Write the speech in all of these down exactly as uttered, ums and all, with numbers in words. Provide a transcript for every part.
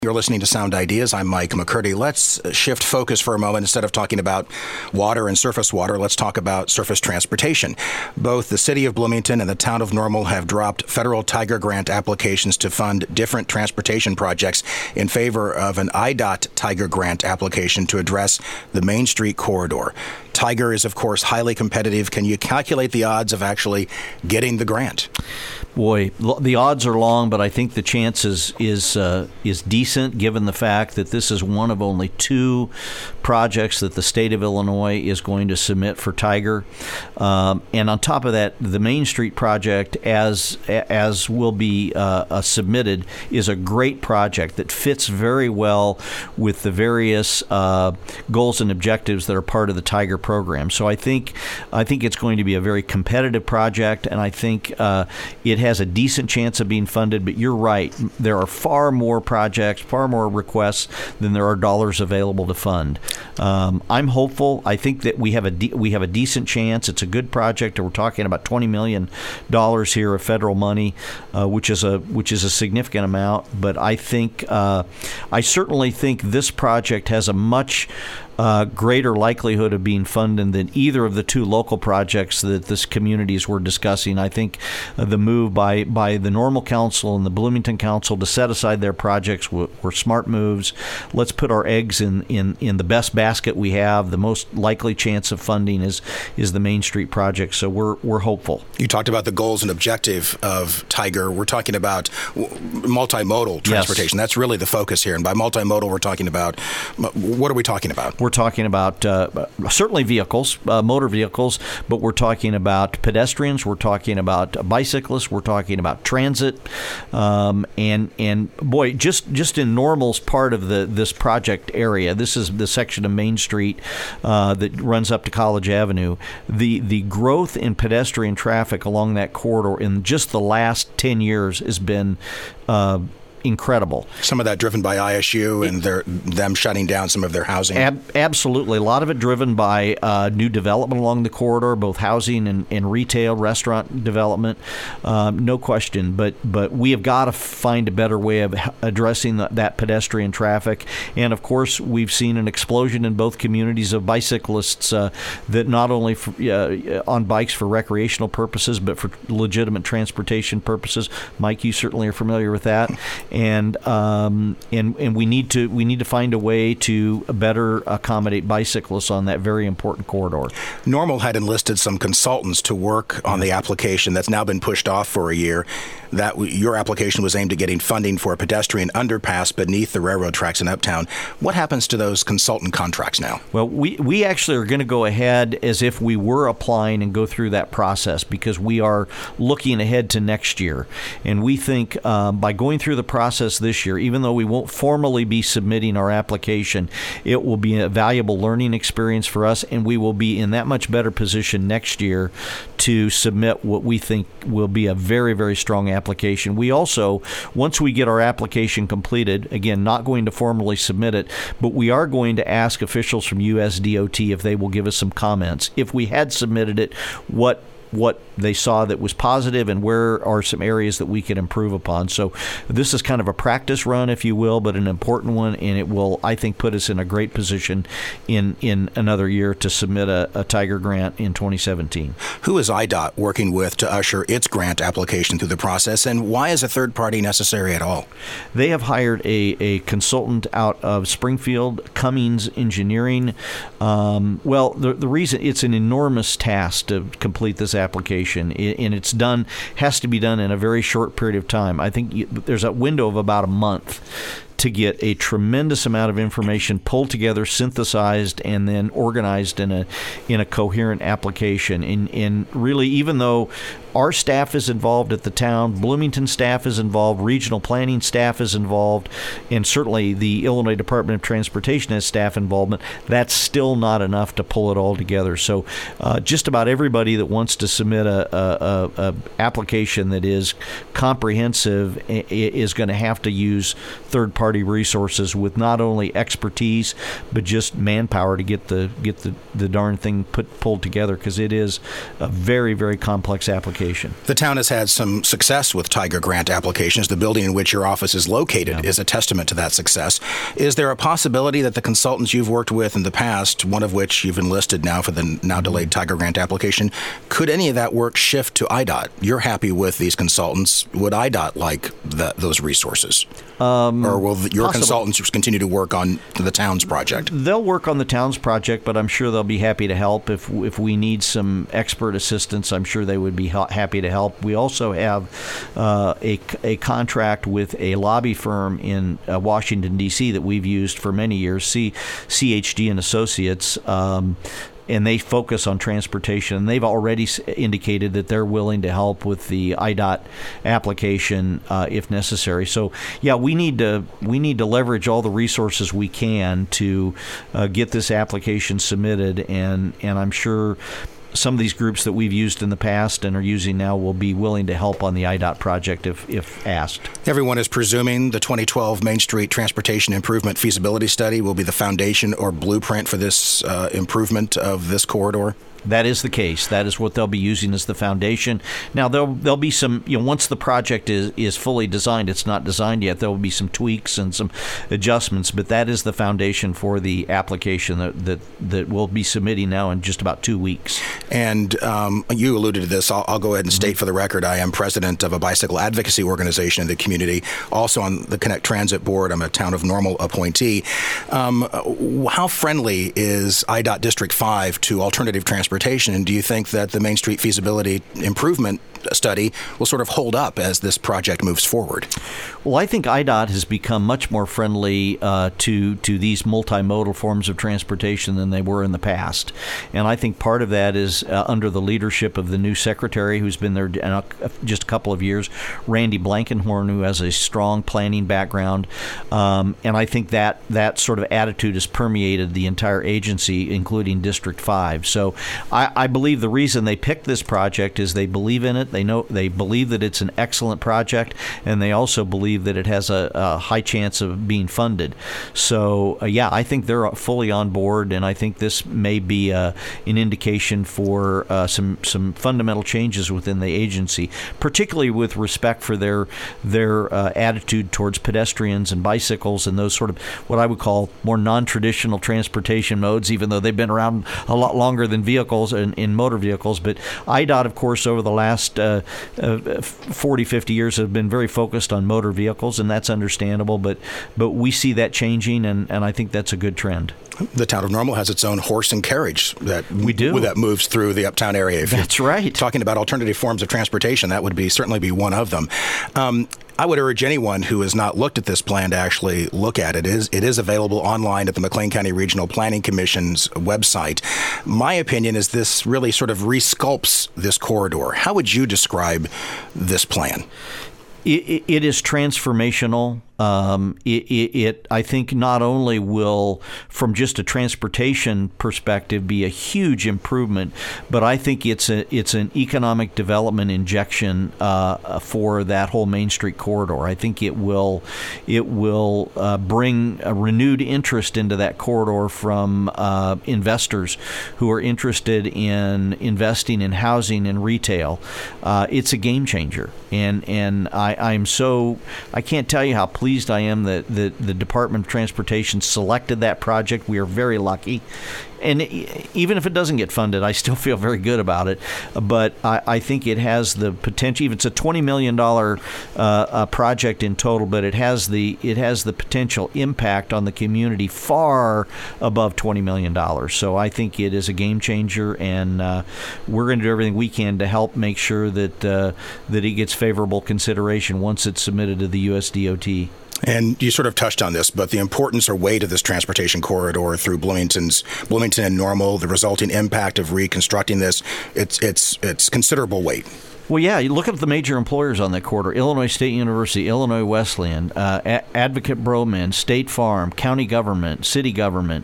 You're listening to Sound Ideas. I'm Mike McCurdy. Let's shift focus for a moment. Instead of talking about water and surface water, let's talk about surface transportation. Both the city of Bloomington and the town of Normal have dropped federal Tiger grant applications to fund different transportation projects in favor of an I D O T Tiger grant application to address the Main Street corridor. Tiger is, of course, highly competitive. Can you calculate the odds of actually getting the grant? Boy, the odds are long, but I think the chance is is, uh, is decent given the fact that this is one of only two projects that the state of Illinois is going to submit for Tiger. Um, and on top of that, the Main Street project, as as will be uh, uh, submitted, is a great project that fits very well with the various uh, goals and objectives that are part of the Tiger program. So I think I think it's going to be a very competitive project, and I think uh, it has a decent chance of being funded. But you're right, there are far more projects, far more requests than there are dollars available to fund. Um, I'm hopeful. I think that we have a de- we have a decent chance. It's a good project, and we're talking about twenty million dollars here of federal money, uh, which is a which is a significant amount. But I think uh, I certainly think this project has a much Uh, greater likelihood of being funded than either of the two local projects that this communities were discussing. I think uh, the move by, by the Normal Council and the Bloomington Council to set aside their projects were, were smart moves. Let's put our eggs in, in, in the best basket we have. The most likely chance of funding is is the Main Street project, so we're we're hopeful. You talked about the goals and objective of Tiger. We're talking about multimodal transportation. Yes. That's really the focus here. And by multimodal, we're talking about, what are we talking about? We're talking about uh, certainly vehicles, uh, motor vehicles, but we're talking about pedestrians, we're talking about bicyclists, we're talking about transit, um, and and boy, just just in Normal's part of the this project area, this is the section of Main Street uh, that runs up to College Avenue. The the growth in pedestrian traffic along that corridor in just the last ten years has been Uh, incredible. Some of that driven by I S U and their, them shutting down some of their housing. Ab- absolutely. A lot of it driven by uh, new development along the corridor, both housing and, and retail, restaurant development, um, no question. But but we have got to find a better way of addressing the, that pedestrian traffic. And, of course, we've seen an explosion in both communities of bicyclists uh, that not only for, uh, on bikes for recreational purposes, but for legitimate transportation purposes. Mike, you certainly are familiar with that. And um, and and we need to we need to find a way to better accommodate bicyclists on that very important corridor. Normal had enlisted some consultants to work on the application that's now been pushed off for a year. That your application was aimed at getting funding for a pedestrian underpass beneath the railroad tracks in Uptown. What happens to those consultant contracts now? Well, we we actually are going to go ahead as if we were applying and go through that process, because we are looking ahead to next year, and we think uh, by going through the process this year, even though we won't formally be submitting our application, it will be a valuable learning experience for us, and we will be in that much better position next year to submit what we think will be a very, very strong application. We also, once we get our application completed, again, not going to formally submit it, but we are going to ask officials from U S D O T if they will give us some comments. If we had submitted it, what what they saw that was positive and where are some areas that we can improve upon. So this is kind of a practice run, if you will, but an important one, and it will, I think, put us in a great position in, in another year to submit a, a Tiger grant in twenty seventeen. Who is I D O T working with to usher its grant application through the process, and why is a third party necessary at all? They have hired a, a consultant out of Springfield, Cummings Engineering. Um, well, the, the reason, it's an enormous task to complete this application, and it's done has to be done in a very short period of time. I think you, there's a window of about a month to get a tremendous amount of information pulled together, synthesized, and then organized in a in a coherent application. And, and really, even though our staff is involved at the town, Bloomington staff is involved, regional planning staff is involved, and certainly the Illinois Department of Transportation has staff involvement, that's still not enough to pull it all together. So uh, just about everybody that wants to submit a, a, a, a application that is comprehensive is going to have to use third-party third-party resources with not only expertise but just manpower to get the get the, the darn thing put pulled together, because it is a very, very complex application. The town has had some success with Tiger grant applications. The building in which your office is located yeah. is a testament to that success. Is there a possibility that the consultants you've worked with in the past, one of which you've enlisted now for the now delayed Tiger grant application, could any of that work shift to I D O T? You're happy with these consultants. Would I D O T like the, those resources? Um, or will your possible. consultants continue to work on the town's project? They'll work on the town's project, but I'm sure they'll be happy to help. If if we need some expert assistance, I'm sure they would be ha- happy to help. We also have uh, a, a contract with a lobby firm in uh, Washington, D C that we've used for many years, C- CHD and Associates. Um, and they focus on transportation, and they've already indicated that they're willing to help with the I D O T application uh, if necessary. So, yeah, we need to we need to leverage all the resources we can to uh, get this application submitted, and and I'm sure some of these groups that we've used in the past and are using now will be willing to help on the I D O T project if, if asked. Everyone is presuming the twenty twelve Main Street Transportation Improvement Feasibility Study will be the foundation or blueprint for this uh, improvement of this corridor? That is the case. That is what they'll be using as the foundation. Now, there'll there'll be some, you know, once the project is, is fully designed, it's not designed yet, there will be some tweaks and some adjustments, but that is the foundation for the application that that, that we'll be submitting now in just about two weeks. And um, you alluded to this. I'll, I'll go ahead and state mm-hmm. for the record, I am president of a bicycle advocacy organization in the community, also on the Connect Transit Board. I'm a Town of Normal appointee. Um, how friendly is I D O T District five to alternative transportation? And do you think that the Main Street Feasibility Improvement Study will sort of hold up as this project moves forward? Well, I think I D O T has become much more friendly uh, to to these multimodal forms of transportation than they were in the past. And I think part of that is uh, under the leadership of the new secretary who's been there uh, just a couple of years, Randy Blankenhorn, who has a strong planning background. Um, and I think that that sort of attitude has permeated the entire agency, including District five. So I, I believe the reason they picked this project is they believe in it. They know they believe that it's an excellent project, and they also believe that it has a, a high chance of being funded. So, uh, yeah, I think they're fully on board, and I think this may be uh, an indication for uh, some some fundamental changes within the agency, particularly with respect for their their uh, attitude towards pedestrians and bicycles and those sort of what I would call more non-traditional transportation modes, even though they've been around a lot longer than vehicles and in motor vehicles. But I D O T, of course, over the last Uh, uh, forty, fifty years have been very focused on motor vehicles, and that's understandable, but but we see that changing, and, and I think that's a good trend. The Town of Normal has its own horse and carriage that we do that moves through the uptown area. If that's right. Talking about alternative forms of transportation, that would be certainly be one of them. Um, I would urge anyone who has not looked at this plan to actually look at it. It is, it is available online at the McLean County Regional Planning Commission's website. My opinion is this really sort of resculpts this corridor. How would you describe this plan? It, it, it is transformational. Um, it, it, it, I think, not only will, from just a transportation perspective, be a huge improvement, but I think it's a it's an economic development injection uh, for that whole Main Street corridor. I think it will it will uh, bring a renewed interest into that corridor from uh, investors who are interested in investing in housing and retail. Uh, it's a game changer, and and I I'm so I can't tell you how pleased I am that the, the Department of Transportation selected that project. We are very lucky. And even if it doesn't get funded, I still feel very good about it. But I, I think it has the potential. Even it's a twenty million dollars uh, uh, project in total, but it has the it has the potential impact on the community far above twenty million dollars. So I think it is a game changer, and uh, we're going to do everything we can to help make sure that uh, that it gets favorable consideration once it's submitted to the U S D O T. And you sort of touched on this, but the importance or weight of this transportation corridor through Bloomington's Bloomington and Normal, the resulting impact of reconstructing this, it's it's it's considerable weight. Well, yeah, you look at the major employers on that corridor: Illinois State University, Illinois Wesleyan, uh, A- Advocate Broman, State Farm, county government, city government.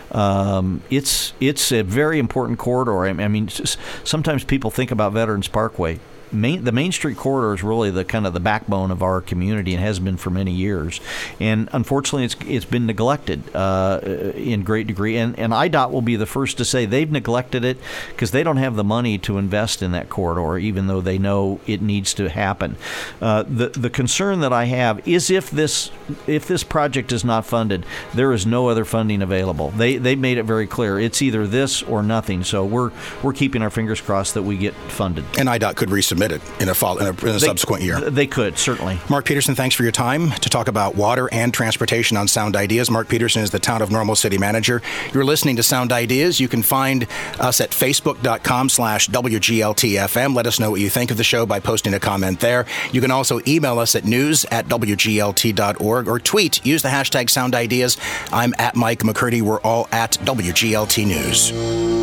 Um, it's it's a very important corridor. I mean, sometimes people think about Veterans Parkway. main, the Main Street corridor is really the kind of the backbone of our community and has been for many years. And unfortunately, it's it's been neglected uh, in great degree. And, and I D O T will be the first to say they've neglected it because they don't have the money to invest in that corridor, even though they know it needs to happen. Uh, the the concern that I have is if this if this project is not funded, there is no other funding available. They they made it very clear. It's either this or nothing. So we're we're keeping our fingers crossed that we get funded. And I D O T could resubmit it in a, fall, in a, in a they, subsequent year. They could, certainly. Mark Peterson, thanks for your time to talk about water and transportation on Sound Ideas. Mark Peterson is the Town of Normal City Manager. You're listening to Sound Ideas. You can find us at facebook.com slash WGLTFM. Let us know what you think of the show by posting a comment there. You can also email us at news at W G L T dot org or tweet. Use the hashtag Sound Ideas. I'm at Mike McCurdy. We're all at W G L T News.